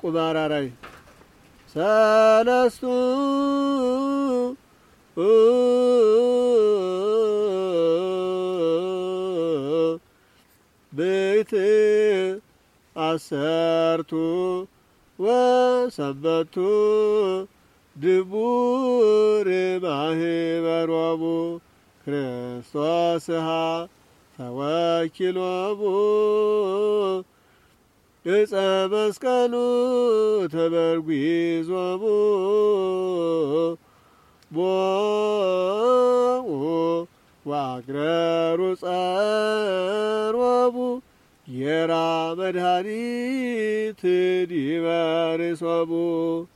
ቁባራራይ ሰለስቱ ቤት አሰርቱ ወሰበቱ ድቡር ማህበሮሙ ክርስቶስሃ ተወኪሎሙ እፀ መስቀሉ ተበርጉዞሙ ቦኡ ወአግረሩ ጸሮሙ ጌራ መድኃኒት ዲበ ርእሶሙ